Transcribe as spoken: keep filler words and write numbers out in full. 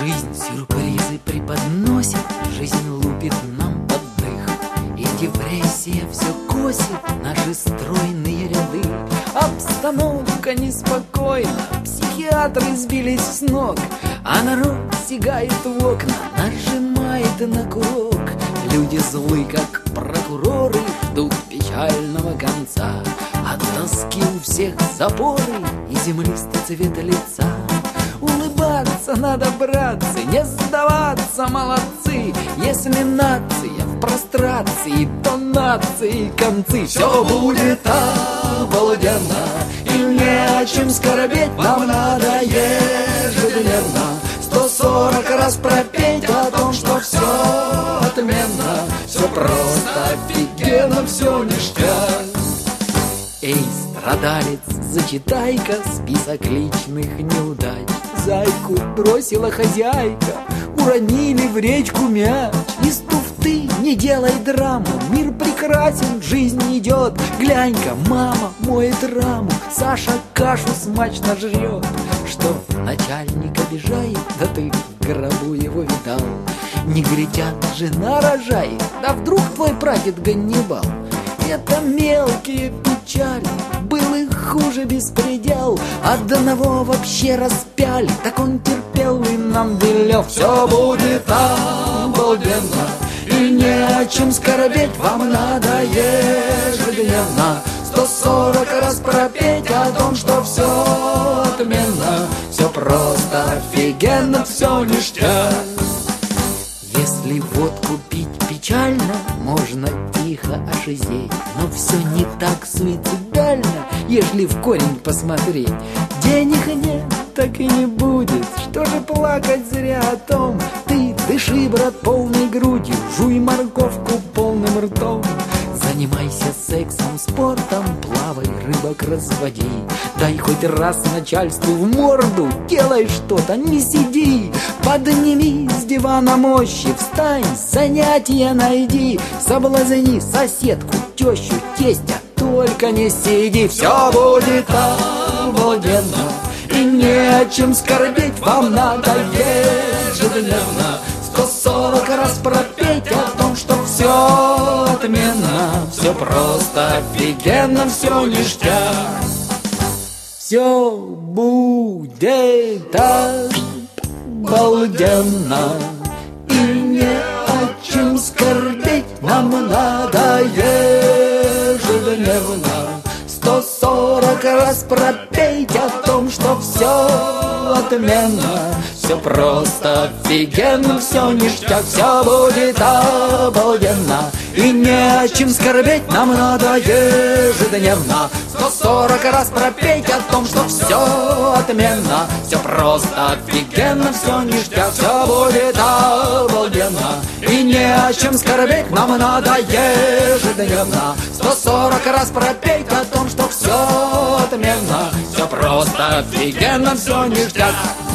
Жизнь сюрпризы преподносит, жизнь лупит нам под дых, и депрессия все косит наши стройные ряды. Обстановка неспокойна, психиатры сбились с ног, а народ сигает в окна, нажимает на курок. Люди злы, как прокуроры, ждут печального конца. От тоски у всех запоры и землистый цвет лица. Улыбаться надо, братцы, не сдаваться, молодцы. Если нация в прострации, то нации концы. Все будет обалденно, и не о чем скорбеть. Нам надо ежедневно сто сорок раз пропеть о том, что все отменно, все просто офигенно, все ништяк. Эй, страдалец, зачитай-ка список личных неудач. Зайку бросила хозяйка, уронили в речку мяч. Из туфты не делай драму, мир прекрасен, жизнь идет. Глянь-ка, мама моет раму, Саша кашу смачно жрет. Что начальник обижает, да ты в гробу его видал. Негритят жена рожает, да вдруг твой прадед Ганнибал. Это мелкие печали, был их хуже беспредел. Одного вообще распяли, так он терпел и нам велел. Все будет обалденно, и не о чем скорбеть. Вам надо ежедневно сто сорок раз пропеть о том, что все отменно, все просто офигенно, все ништяк. Если водку пить печально, можно тихо ошизеть, но все не так суицидально, ежели в корень посмотреть. Денег нет, так и не будет, что же плакать зря о том. Ты дыши, брат, полной грудью, жуй морковку полным ртом. Занимайся сексом, спортом, плавай, рыбок разводи. Дай хоть раз начальству в морду, делай что-то, не сиди. Подними с дивана мощи, встань, занятия найди. Соблазни соседку, тещу, тестя, только не сиди. Все будет обалденно, и не о чем скорбеть. Вам надо ежедневно сто сорок раз пропеть о том, что все отменно, все просто офигенно, все ништяк. Все будет обалденно, и не о чем скорбеть. Нам надо ежедневно сто сорок раз пропеть о том, что все отменно, все просто офигенно, все ништяк. Все будет обалденно, и не о чем скорбеть. Нам надо ежедневно сто сорок раз пропеть о том, что все отменно, все просто офигенно, все ништяк. Все будет обалденно, и не о чем скорбеть. Нам надо ежедневно сто сорок раз пропеть о том, что все отменно, все просто офигенно, все ништяк.